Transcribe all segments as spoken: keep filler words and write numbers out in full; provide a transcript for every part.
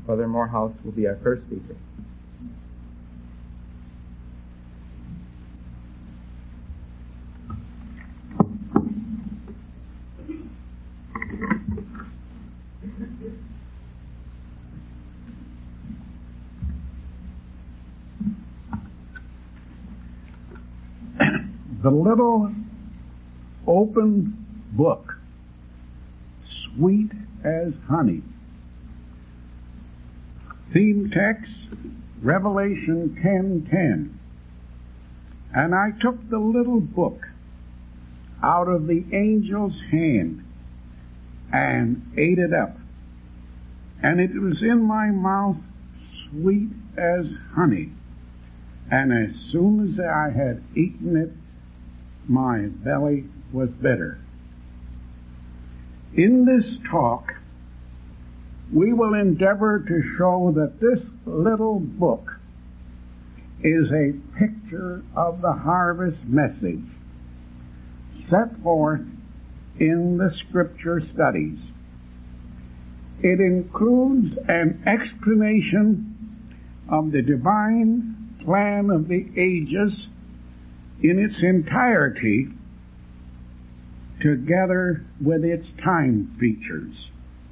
Brother Morehouse will be our first speaker. The little open book, sweet as honey. Theme text, Revelation ten ten. And I took the little book out of the angel's hand and ate it up. And it was in my mouth sweet as honey. And as soon as I had eaten it, my belly was bitter. In this talk, we will endeavor to show that this little book is a picture of the harvest message set forth in the Scripture studies. It includes an explanation of the divine plan of the ages in its entirety, together with its time features.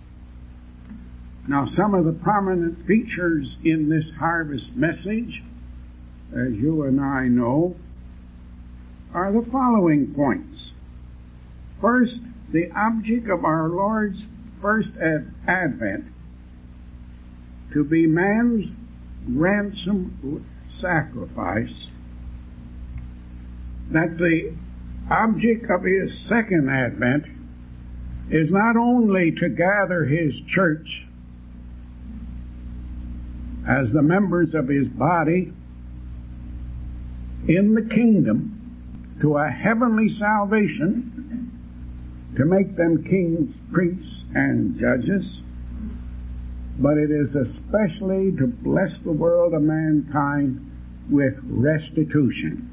Now, some of the prominent features in this harvest message, as you and I know, are the following points. First, the object of our Lord's first ad- advent to be man's ransom sacrifice, that the object of his second advent is not only to gather his church as the members of his body in the kingdom to a heavenly salvation, to make them kings, priests, and judges, but it is especially to bless the world of mankind with restitution.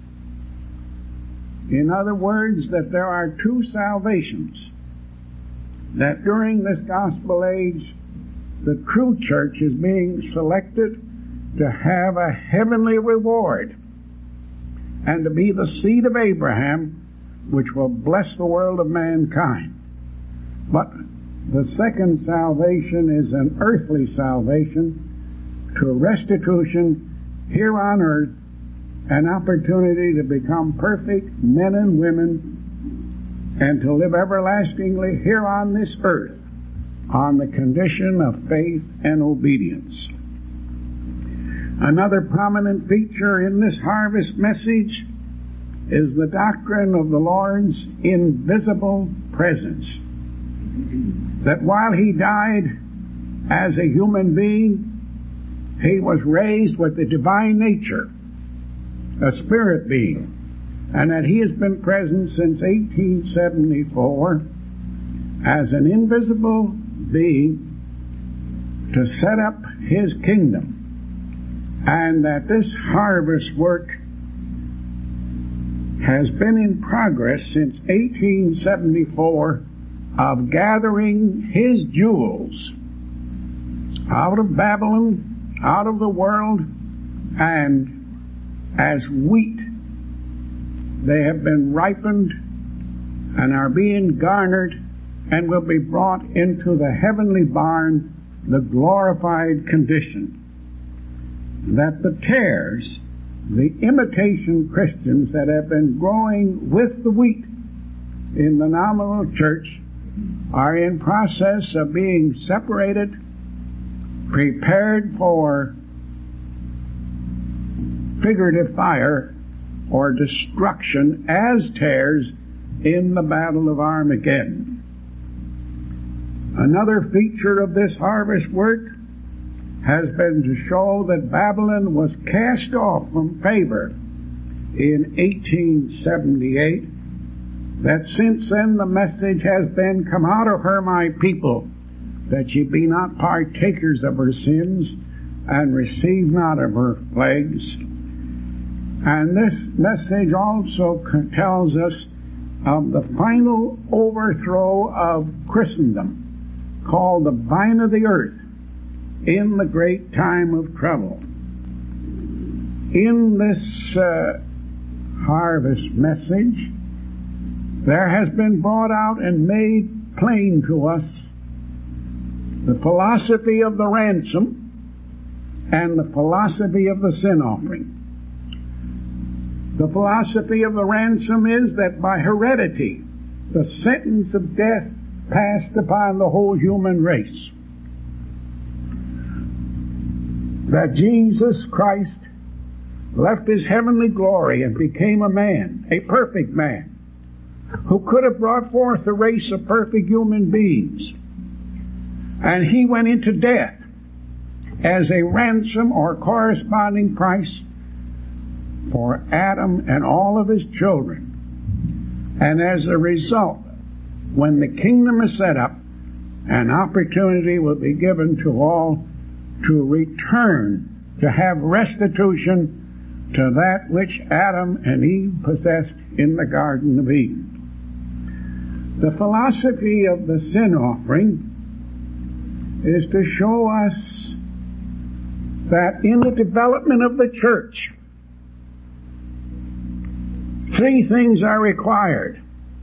In other words, that there are two salvations, that during this gospel age, the true church is being selected to have a heavenly reward and to be the seed of Abraham, which will bless the world of mankind. But the second salvation is an earthly salvation to restitution here on earth, an opportunity to become perfect men and women and to live everlastingly here on this earth on the condition of faith and obedience. Another prominent feature in this harvest message is the doctrine of the Lord's invisible presence. That while he died as a human being, he was raised with the divine nature, a spirit being, and that he has been present since eighteen seventy-four as an invisible being to set up his kingdom, and that this harvest work has been in progress since eighteen seventy-four of gathering his jewels out of Babylon, out of the world, and as wheat they have been ripened and are being garnered and will be brought into the heavenly barn, the glorified condition. That the tares, the imitation Christians that have been growing with the wheat in the nominal church, are in process of being separated, prepared for figurative fire or destruction as tares in the battle of Armageddon. Another feature of this harvest work has been to show that Babylon was cast off from favor in eighteen seventy-eight, that since then the message has been, "Come out of her, my people, that ye be not partakers of her sins, and receive not of her plagues." And this message also tells us of the final overthrow of Christendom, called the vine of the earth, in the great time of trouble. In this uh, harvest message, there has been brought out and made plain to us the philosophy of the ransom and the philosophy of the sin offering. The philosophy of the ransom is that by heredity, the sentence of death passed upon the whole human race. That Jesus Christ left His heavenly glory and became a man, a perfect man, who could have brought forth a race of perfect human beings. And He went into death as a ransom or corresponding price for Adam and all of his children. And as a result, when the kingdom is set up, an opportunity will be given to all to return, to have restitution to that which Adam and Eve possessed in the Garden of Eden. The philosophy of the sin offering is to show us that in the development of the church, three things are required: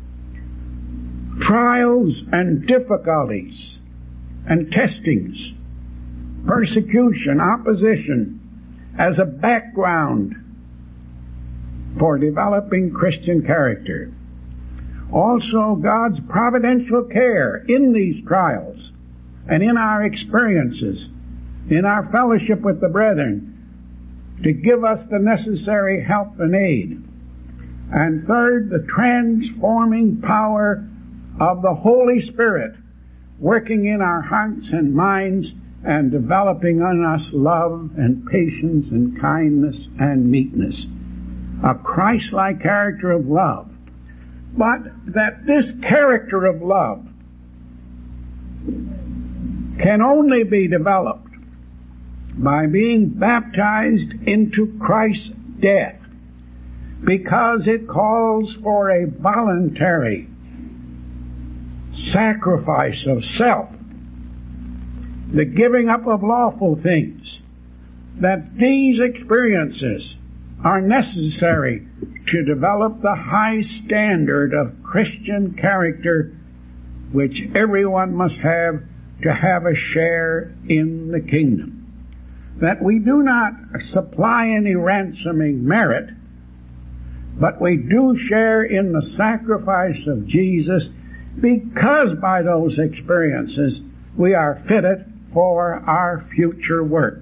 trials and difficulties and testings, persecution, opposition, as a background for developing Christian character. Also, God's providential care in these trials and in our experiences, in our fellowship with the brethren, to give us the necessary help and aid. And third, the transforming power of the Holy Spirit working in our hearts and minds and developing on us love and patience and kindness and meekness. A Christ-like character of love. But that this character of love can only be developed by being baptized into Christ's death, because it calls for a voluntary sacrifice of self, the giving up of lawful things. That these experiences are necessary to develop the high standard of Christian character which everyone must have to have a share in the kingdom. That we do not supply any ransoming merit, but we do share in the sacrifice of Jesus, because by those experiences we are fitted for our future work.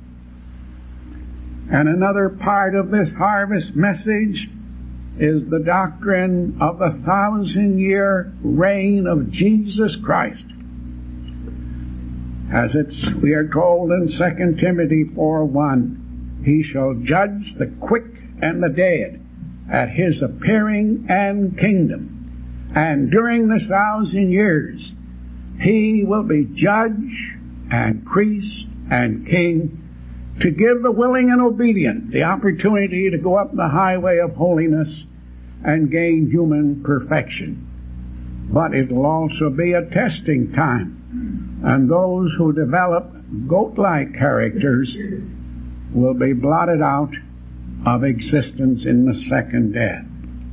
And another part of this harvest message is the doctrine of the thousand-year reign of Jesus Christ. As it's, we are told in Second Timothy four one, He shall judge the quick and the dead at His appearing and kingdom. And during this thousand years, He will be judge and priest and king, to give the willing and obedient the opportunity to go up the highway of holiness and gain human perfection. But it will also be a testing time, and those who develop goat-like characters will be blotted out of existence in the second death.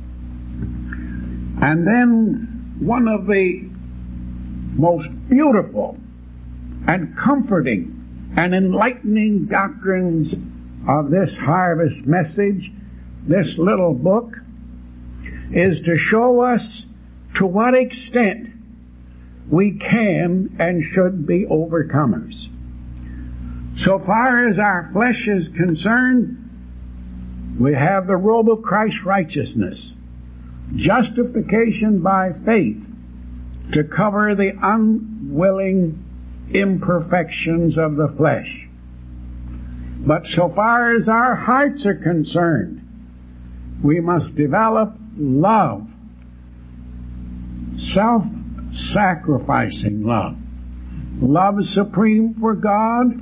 And then one of the most beautiful and comforting and enlightening doctrines of this harvest message, this little book, is to show us to what extent we can and should be overcomers. So far as our flesh is concerned, we have the robe of Christ's righteousness, justification by faith, to cover the unwilling imperfections of the flesh. But so far as our hearts are concerned, we must develop love, self-sacrificing love, love supreme for God,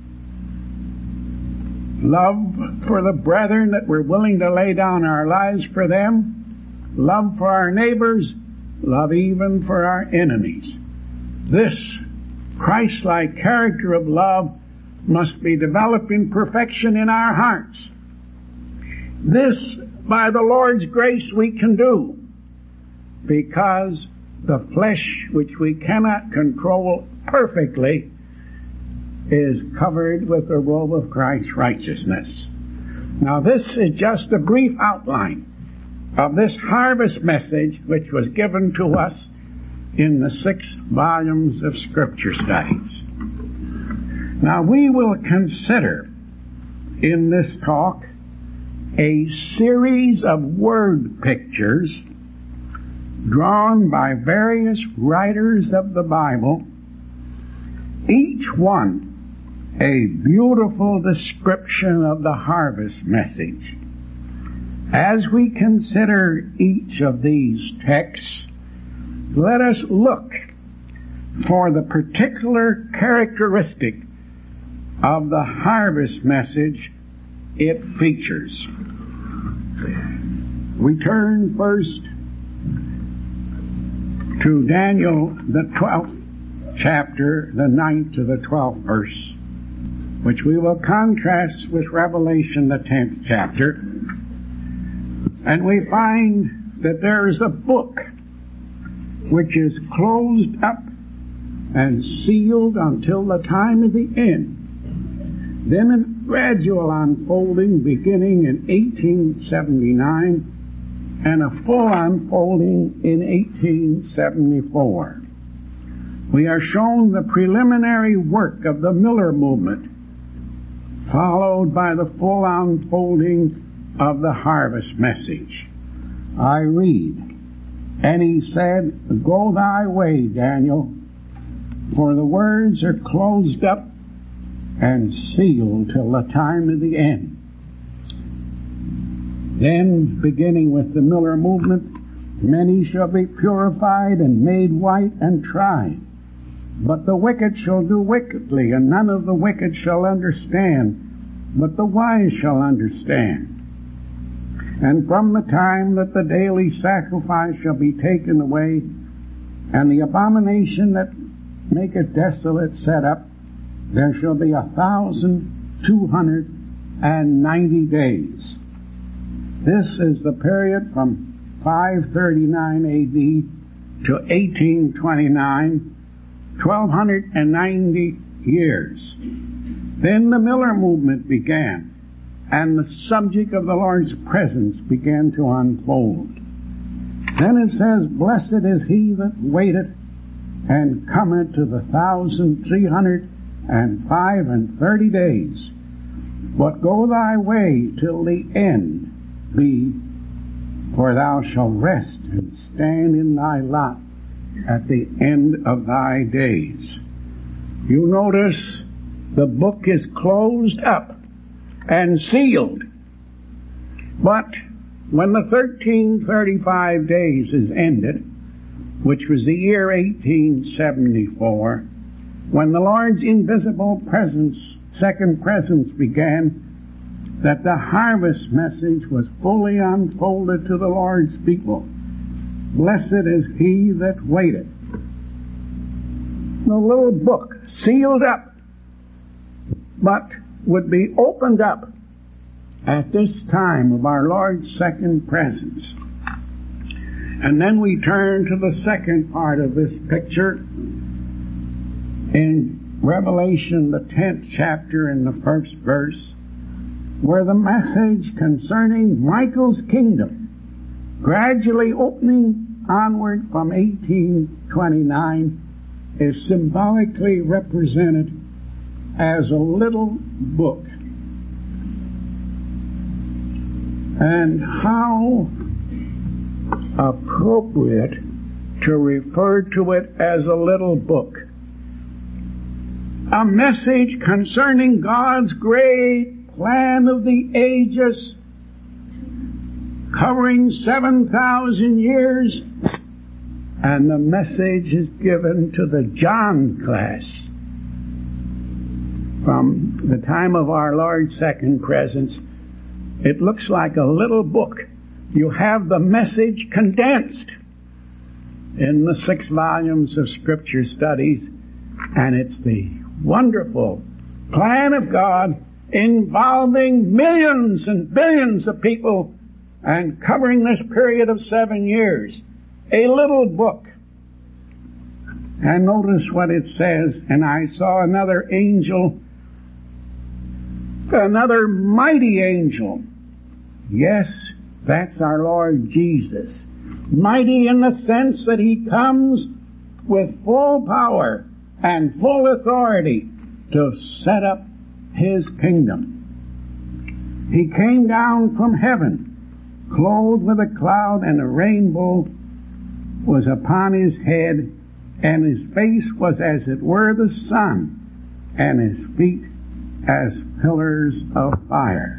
love for the brethren that we're willing to lay down our lives for them, love for our neighbors, love even for our enemies. This Christ-like character of love must be developing perfection in our hearts. This, by the Lord's grace, we can do, because the flesh, which we cannot control perfectly, is covered with the robe of Christ's righteousness. Now, this is just a brief outline of this harvest message which was given to us in the six volumes of Scripture studies. Now, we will consider in this talk a series of word pictures drawn by various writers of the Bible, each one a beautiful description of the harvest message. As we consider each of these texts, let us look for the particular characteristic of the harvest message it features. We turn first to Daniel, the twelfth chapter, the ninth to the twelfth verse, which we will contrast with Revelation, the tenth chapter. And we find that there is a book which is closed up and sealed until the time of the end. Then a gradual unfolding beginning in eighteen seventy-nine and a full unfolding in eighteen seventy-four. We are shown the preliminary work of the Miller movement, followed by the full unfolding of the harvest message. I read, "And he said, Go thy way, Daniel, for the words are closed up and sealed till the time of the end." Then, beginning with the Miller movement, many shall be purified and made white and tried. But the wicked shall do wickedly, and none of the wicked shall understand, but the wise shall understand. And from the time that the daily sacrifice shall be taken away, and the abomination that maketh desolate set up, there shall be a thousand two hundred and ninety days. This is the period from five thirty-nine A D to eighteen twenty-nine, twelve ninety years. Then the Miller movement began, and the subject of the Lord's presence began to unfold. Then it says, "Blessed is he that waiteth, and cometh to the thousand three hundred and five and thirty days. But go thy way till the end be, for thou shalt rest and stand in thy lot at the end of thy days." You notice the book is closed up and sealed. But when the thirteen thirty-five days is ended, which was the year eighteen seventy-four, when the Lord's invisible presence, second presence began, that the harvest message was fully unfolded to the Lord's people. Blessed is he that waiteth. The little book, sealed up, but would be opened up at this time of our Lord's second presence. And then we turn to the second part of this picture in Revelation, the tenth chapter, in the first verse, where the message concerning Michael's kingdom, gradually opening onward from eighteen twenty-nine, is symbolically represented as a little book. And how appropriate to refer to it as a little book. A message concerning God's great plan of the ages, covering seven thousand years, and the message is given to the John class from the time of our Lord's second presence. It looks like a little book. You have the message condensed in the six volumes of Scripture studies, and it's the wonderful plan of God involving millions and billions of people and covering this period of seven years. A little book. And notice what it says, and I saw another angel, another mighty angel. Yes, that's our Lord Jesus. Mighty in the sense that He comes with full power and full authority to set up His kingdom. He came down from heaven, clothed with a cloud, and a rainbow was upon His head, and His face was as it were the sun, and His feet as pillars of fire.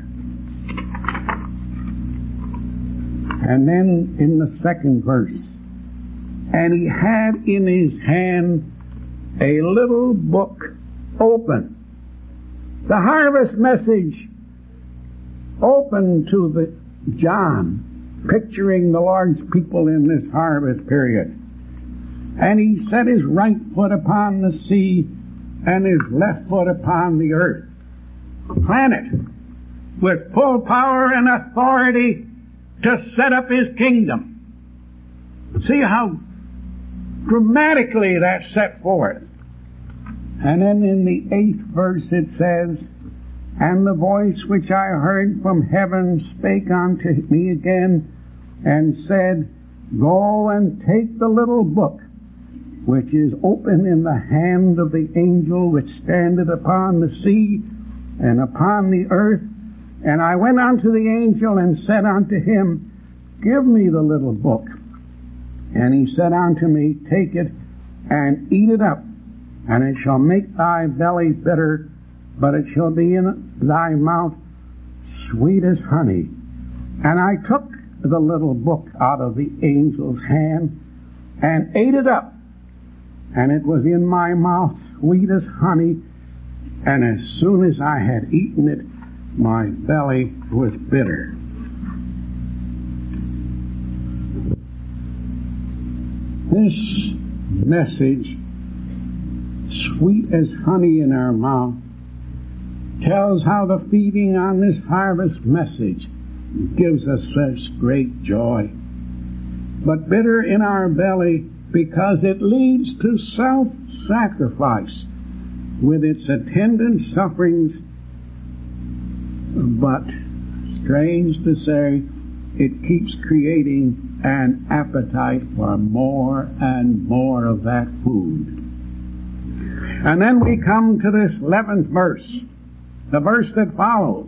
And then in the second verse, and He had in His hand a little book open. The harvest message open to the John, picturing the Lord's people in this harvest period. And He set His right foot upon the sea and His left foot upon the earth. Planet with full power and authority to set up His kingdom. See how dramatically that's set forth. And then in the eighth verse it says, and the voice which I heard from heaven spake unto me again, and said, go and take the little book, which is open in the hand of the angel which standeth upon the sea and upon the earth. And I went unto the angel and said unto him, give me the little book. And he said unto me, take it and eat it up, and it shall make thy belly bitter, but it shall be in thy mouth sweet as honey. And I took the little book out of the angel's hand and ate it up, and it was in my mouth sweet as honey, and as soon as I had eaten it, my belly was bitter. This message, sweet as honey in our mouth, tells how the feeding on this harvest message gives us such great joy. But bitter in our belly because it leads to self-sacrifice with its attendant sufferings. But, strange to say, it keeps creating an appetite for more and more of that food. And then we come to this eleventh verse, the verse that follows.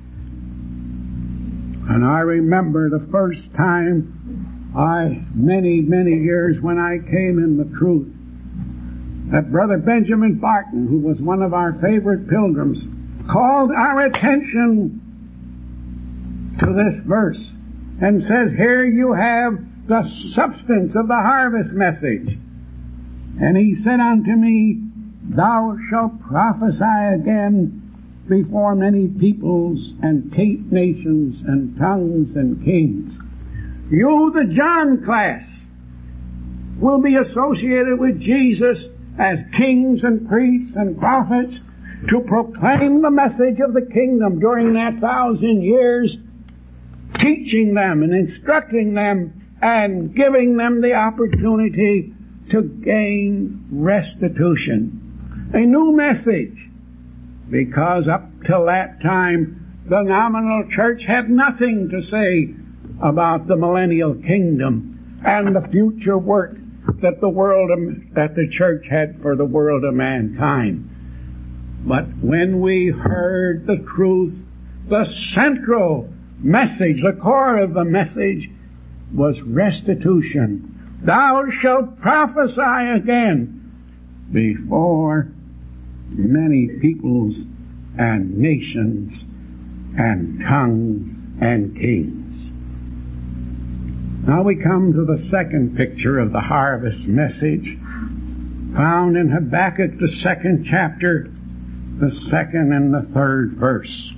And I remember the first time, I, many, many years when I came in the truth, that Brother Benjamin Barton, who was one of our favorite pilgrims, called our attention to this verse and says, here you have the substance of the harvest message. And he said unto me, thou shalt prophesy again before many peoples and nations and tongues and kings. You, the John class, will be associated with Jesus as kings and priests and prophets to proclaim the message of the kingdom during that thousand years, teaching them and instructing them and giving them the opportunity to gain restitution. A new message, because up till that time the nominal church had nothing to say about the millennial kingdom and the future work that the world of, that the church had for the world of mankind. But when we heard the truth, the central message, the core of the message was restitution. Thou shalt prophesy again before many peoples and nations and tongues and kings. Now we come to the second picture of the harvest message, found in Habakkuk, the second chapter, the second and the third verse.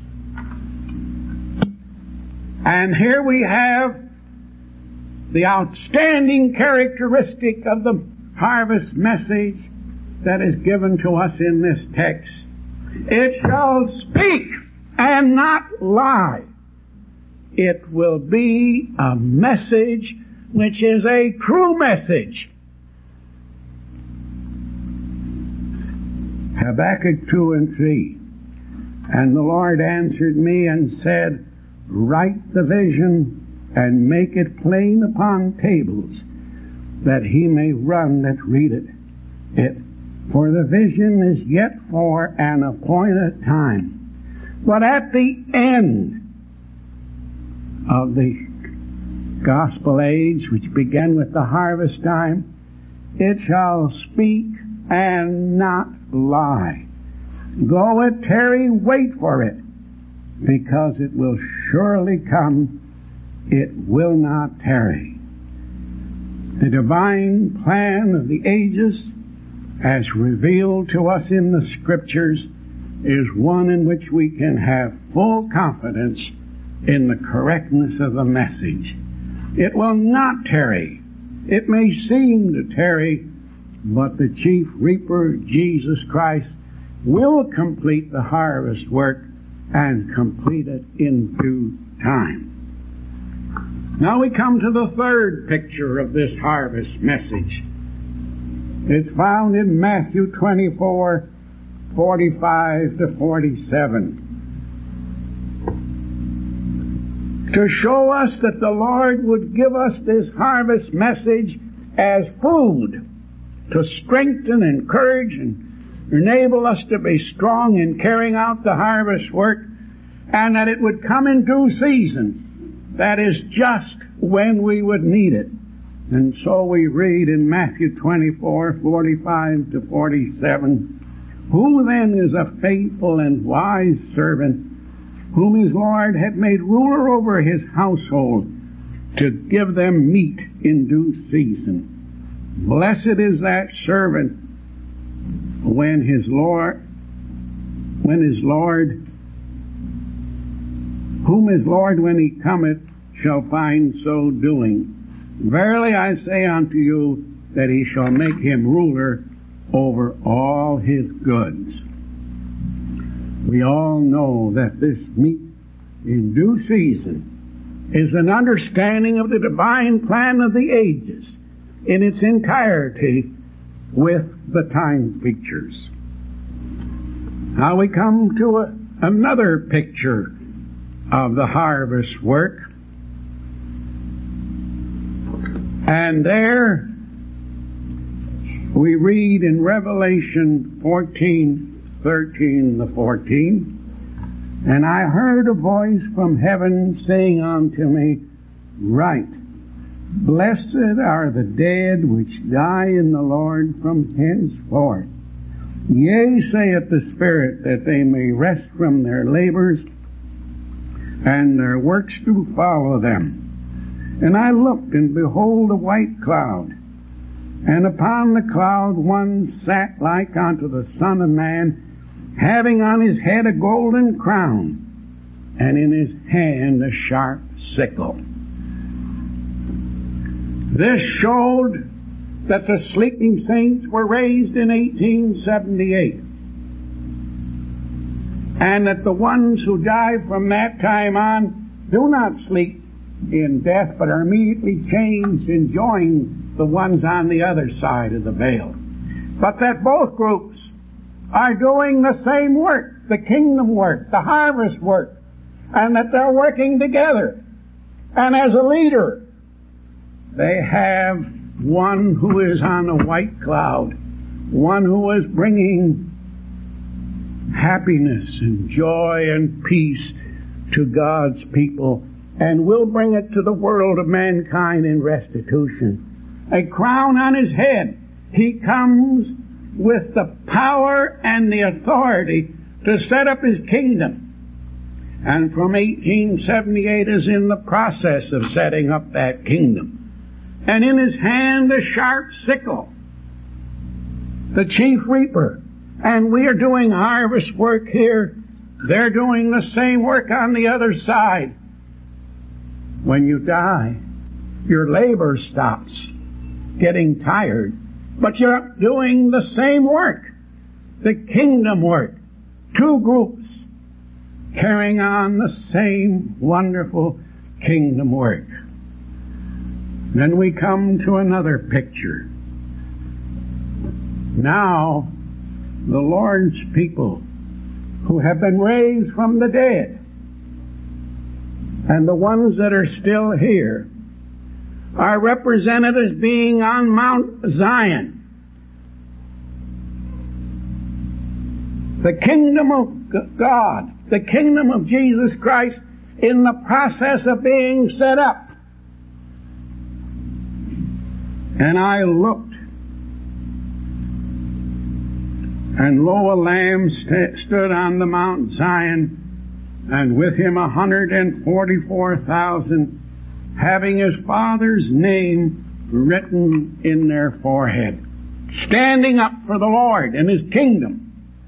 And here we have the outstanding characteristic of the harvest message that is given to us in this text. It shall speak and not lie. It will be a message which is a true message. Habakkuk two and three. And the Lord answered me and said, write the vision and make it plain upon tables, that he may run that readeth it. For the vision is yet for an appointed time. But at the end of the gospel age, which began with the harvest time, it shall speak and not lie. Though it tarry, wait for it, because it will surely come, it will not tarry. The divine plan of the ages, as revealed to us in the Scriptures, is one in which we can have full confidence in the correctness of the message. It will not tarry. It may seem to tarry, but the chief reaper, Jesus Christ, will complete the harvest work and complete it in due time. Now we come to the third picture of this harvest message. It's found in Matthew twenty-four, forty-five to forty-seven. To show us that the Lord would give us this harvest message as food to strengthen, encourage, and enable us to be strong in carrying out the harvest work, and that it would come in due season. That is just when we would need it. And so we read in Matthew twenty-four, forty-five to forty-seven, who then is a faithful and wise servant, whom his Lord had made ruler over his household, to give them meat in due season? Blessed is that servant when his Lord, when his Lord, whom his Lord when he cometh shall find so doing. Verily I say unto you, that he shall make him ruler over all his goods. We all know that this meat in due season is an understanding of the divine plan of the ages in its entirety with the time pictures. Now we come to a, another picture of the harvest work. And there we read in Revelation fourteen, thirteen to fourteen, and I heard a voice from heaven saying unto me, write, blessed are the dead which die in the Lord from henceforth. Yea, saith the Spirit, that they may rest from their labors, and their works do follow them. And I looked, and behold a white cloud, and upon the cloud one sat like unto the Son of Man, having on his head a golden crown, and in his hand a sharp sickle. This showed that the sleeping saints were raised in eighteen seventy-eight, and that the ones who died from that time on do not sleep in death, but are immediately changed and join the ones on the other side of the veil. But that both groups are doing the same work, the kingdom work, the harvest work, and that they're working together. And as a leader, they have one who is on a white cloud, one who is bringing happiness and joy and peace to God's people, and will bring it to the world of mankind in restitution. A crown on his head. He comes with the power and the authority to set up his kingdom. And from eighteen seventy-eight is in the process of setting up that kingdom. And in his hand a sharp sickle, the chief reaper. And we are doing harvest work here. They're doing the same work on the other side. When you die, your labor stops getting tired, but you're doing the same work, the kingdom work, two groups carrying on the same wonderful kingdom work. Then we come to another picture. Now, the Lord's people who have been raised from the dead, and the ones that are still here, are represented as being on Mount Zion. The kingdom of God, the kingdom of Jesus Christ, in the process of being set up. And I looked, and lo, a lamb st- stood on the Mount Zion, and with him a hundred and forty-four thousand, having his Father's name written in their forehead, standing up for the Lord and his kingdom.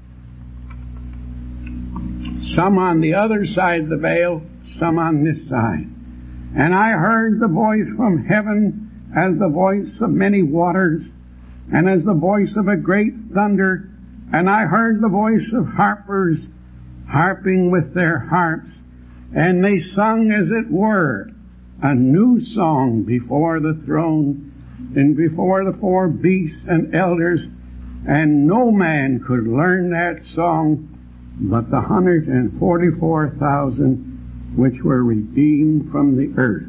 Some on the other side of the veil, some on this side. And I heard the voice from heaven as the voice of many waters, and as the voice of a great thunder, and I heard the voice of harpers harping with their harps, and they sung, as it were, a new song before the throne, and before the four beasts and elders, and no man could learn that song but the hundred and forty-four thousand which were redeemed from the earth.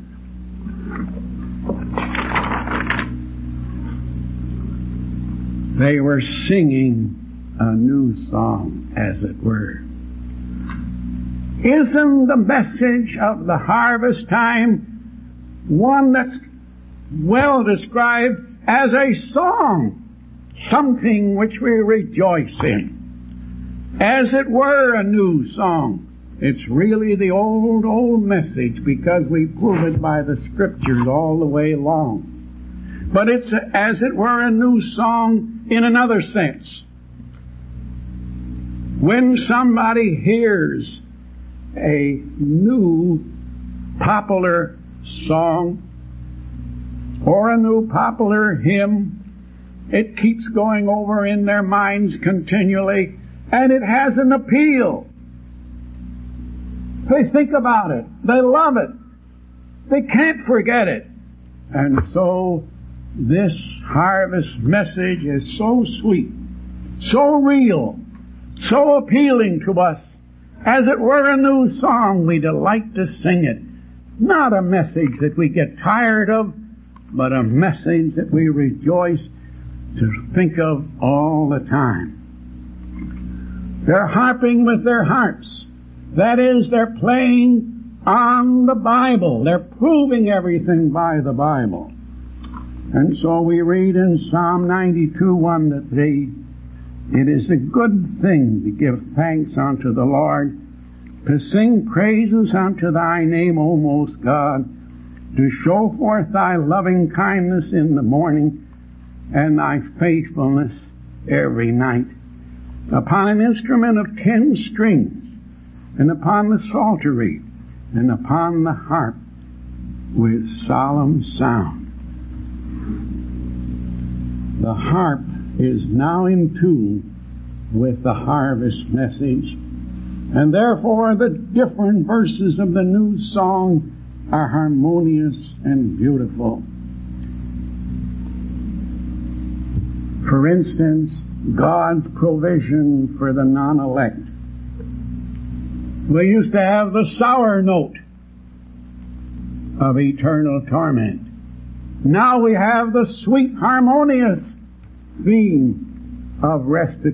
They were singing a new song, as it were. Isn't the message of the harvest time one that's well described as a song, something which we rejoice in? As it were a new song. It's really the old, old message, because we prove it by the Scriptures all the way along. But it's a, as it were a new song in another sense. When somebody hears a new popular song or a new popular hymn, it keeps going over in their minds continually, and it has an appeal. They think about it. They love it. They can't forget it. And so this harvest message is so sweet, so real, so appealing to us. As it were a new song, we delight to sing it. Not a message that we get tired of, but a message that we rejoice to think of all the time. They're harping with their harps. That is, they're playing on the Bible. They're proving everything by the Bible. And so we read in Psalm ninety-two, one to three, it is a good thing to give thanks unto the Lord, to sing praises unto thy name, O most God, to show forth thy loving kindness in the morning, and thy faithfulness every night. Upon an instrument of ten strings, and upon the psaltery, and upon the harp with solemn sound. The harp is now in tune with the harvest message, and therefore the different verses of the new song are harmonious and beautiful. For instance, God's provision for the non-elect. We used to have the sour note of eternal torment. Now we have the sweet, harmonious theme of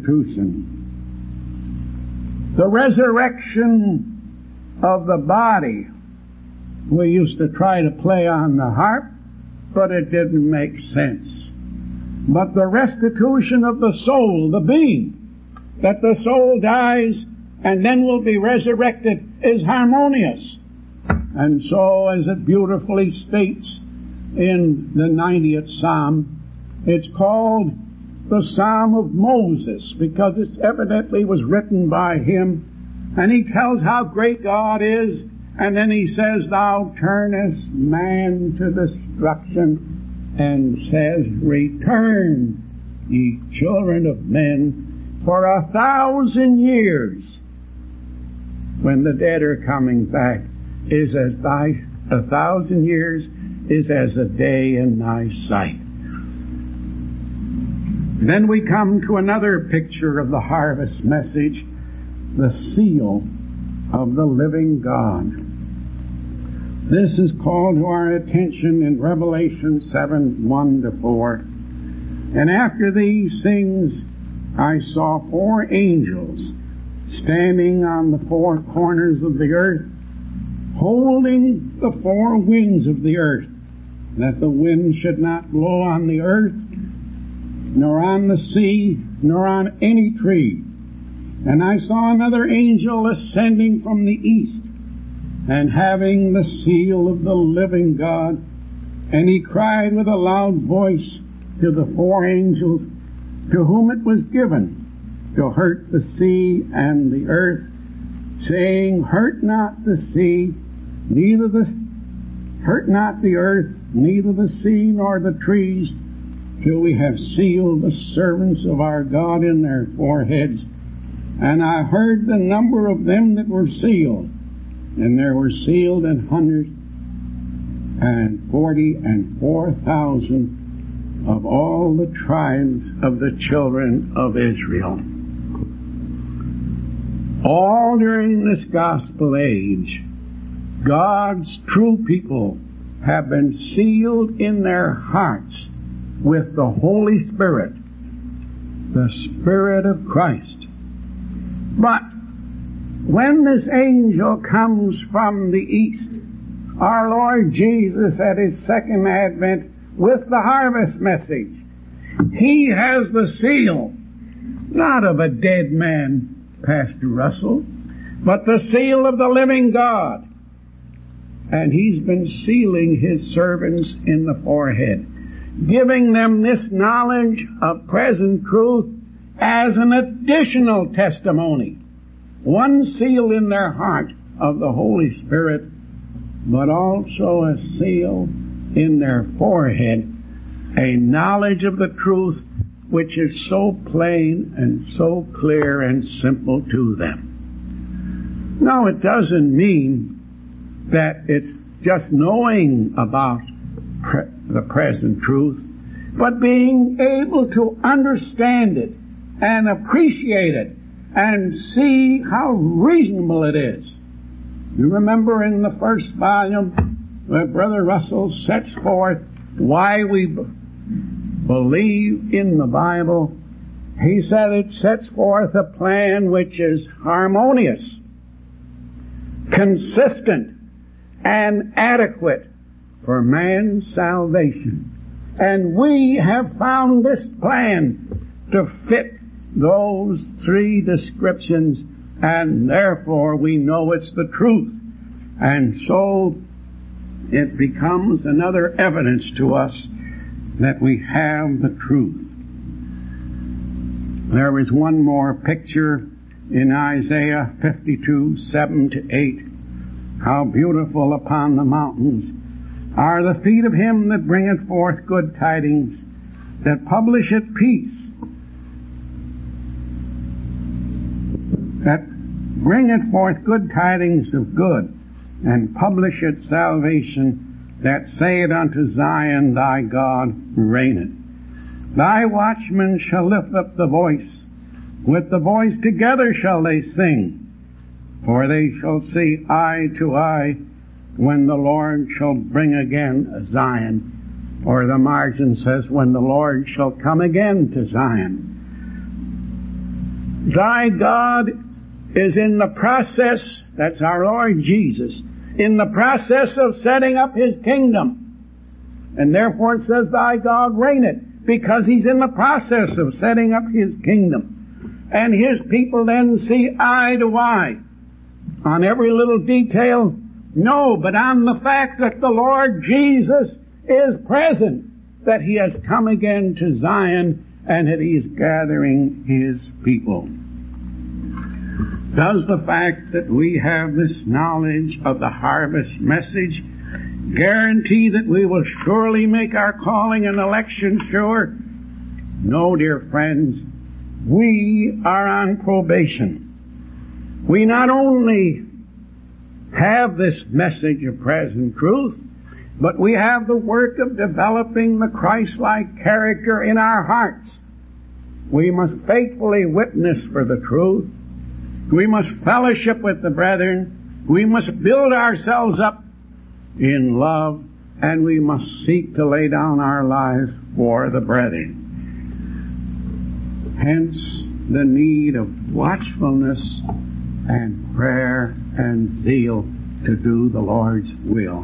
restitution. The resurrection of the body. We used to try to play on the harp, but it didn't make sense. But the restitution of the soul, the being, that the soul dies and then will be resurrected, is harmonious. And so, as it beautifully states in the ninetieth Psalm, it's called the Psalm of Moses, because it evidently was written by him. And he tells how great God is, and then he says, thou turnest man to destruction, and says, return, ye children of men, for a thousand years, when the dead are coming back, is as thy, a thousand years is as a day in thy sight. Then we come to another picture of the harvest message, the seal of the living God. This is called to our attention in Revelation seven, one to four. And after these things I saw four angels standing on the four corners of the earth, holding the four winds of the earth, that the wind should not blow on the earth, nor on the sea, nor on any tree. And I saw another angel ascending from the east, and having the seal of the living God. And he cried with a loud voice to the four angels, to whom it was given to hurt the sea and the earth, saying, Hurt not the sea, neither the hurt not the earth, neither the sea nor the trees, till we have sealed the servants of our God in their foreheads. And I heard the number of them that were sealed, and there were sealed an hundred and forty and four thousand of all the tribes of the children of Israel. All during this gospel age, God's true people have been sealed in their hearts with the Holy Spirit, the Spirit of Christ. But when this angel comes from the east, our Lord Jesus at His second advent with the harvest message, He has the seal, not of a dead man, Pastor Russell, but the seal of the living God. And He's been sealing His servants in the forehead, giving them this knowledge of present truth as an additional testimony. One seal in their heart of the Holy Spirit, but also a seal in their forehead, a knowledge of the truth which is so plain and so clear and simple to them. Now, it doesn't mean that it's just knowing about pre- the present truth, but being able to understand it and appreciate it and see how reasonable it is. You remember in the first volume where Brother Russell sets forth why we b- believe in the Bible. He said it sets forth a plan which is harmonious, consistent, and adequate for man's salvation. And we have found this plan to fit those three descriptions, and therefore we know it's the truth. And so it becomes another evidence to us that we have the truth. There is one more picture in Isaiah fifty-two, seven to eight. How beautiful upon the mountains are the feet of him that bringeth forth good tidings, that publisheth peace, that bringeth forth good tidings of good, and publisheth salvation, that saith unto Zion, Thy God reigneth. Thy watchmen shall lift up the voice, with the voice together shall they sing, for they shall see eye to eye, when the Lord shall bring again Zion. Or the margin says, when the Lord shall come again to Zion. Thy God is in the process, that's our Lord Jesus, in the process of setting up His kingdom. And therefore it says, Thy God reigneth, because He's in the process of setting up His kingdom. And His people then see eye to eye on every little detail. No, but on the fact that the Lord Jesus is present, that He has come again to Zion, and that He is gathering His people. Does the fact that we have this knowledge of the harvest message guarantee that we will surely make our calling and election sure? No, dear friends. we are on probation. We not only have this message of present truth, but we have the work of developing the Christ-like character in our hearts. We must faithfully witness for the truth. We must fellowship with the brethren. We must build ourselves up in love, and we must seek to lay down our lives for the brethren. Hence, the need of watchfulness and prayer and zeal to do the Lord's will.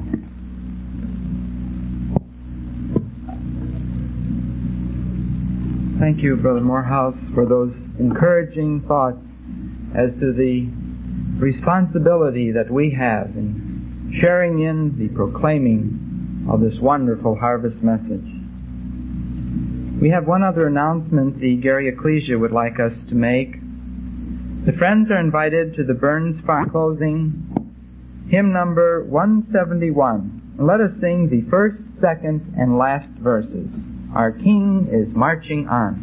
Thank you, Brother Morehouse, for those encouraging thoughts as to the responsibility that we have in sharing in the proclaiming of this wonderful harvest message. We have one other announcement the Gary Ecclesia would like us to make. The friends are invited to the Burns Farm closing hymn number one seventy-one. Let us sing the first, second, and last verses. Our King is marching on.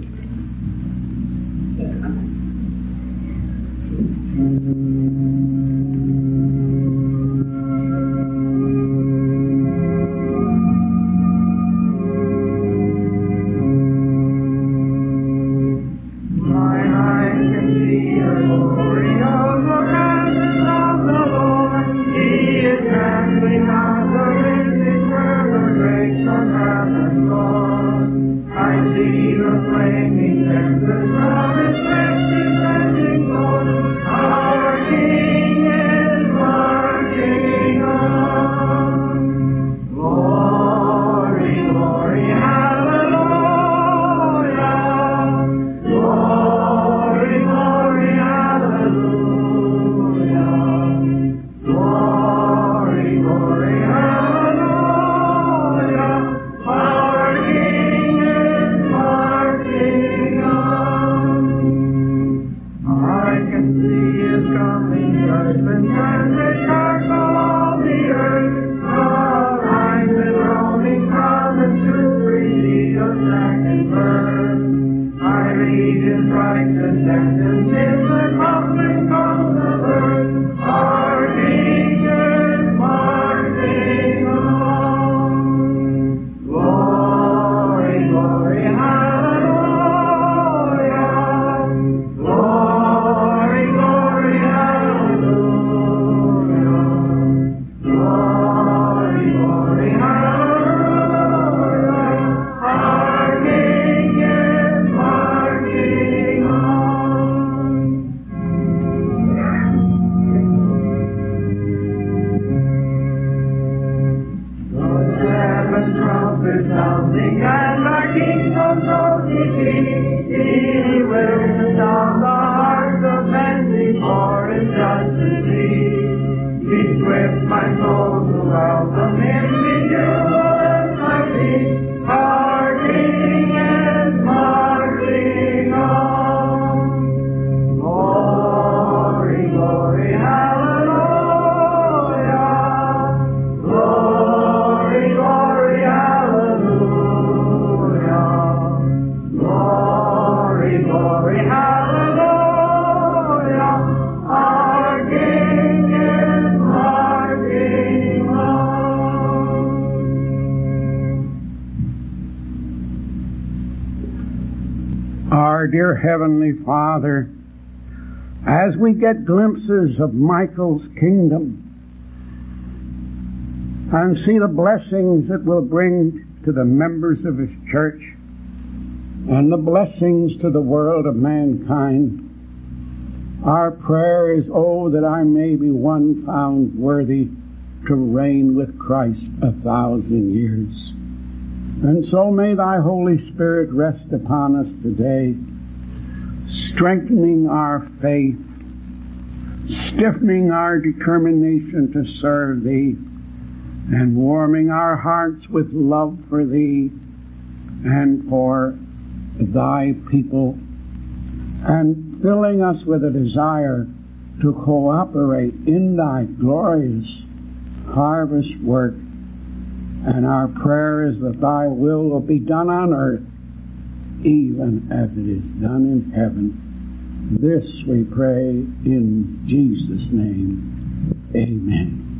Dear Heavenly Father, as we get glimpses of Michael's kingdom and see the blessings it will bring to the members of His church and the blessings to the world of mankind, our prayer is, oh, that I may be one found worthy to reign with Christ a thousand years. And so may Thy Holy Spirit rest upon us today, strengthening our faith, stiffening our determination to serve Thee, and warming our hearts with love for Thee and for Thy people, and filling us with a desire to cooperate in Thy glorious harvest work. And our prayer is that Thy will will be done on earth even as it is done in heaven. This we pray in Jesus' name. Amen.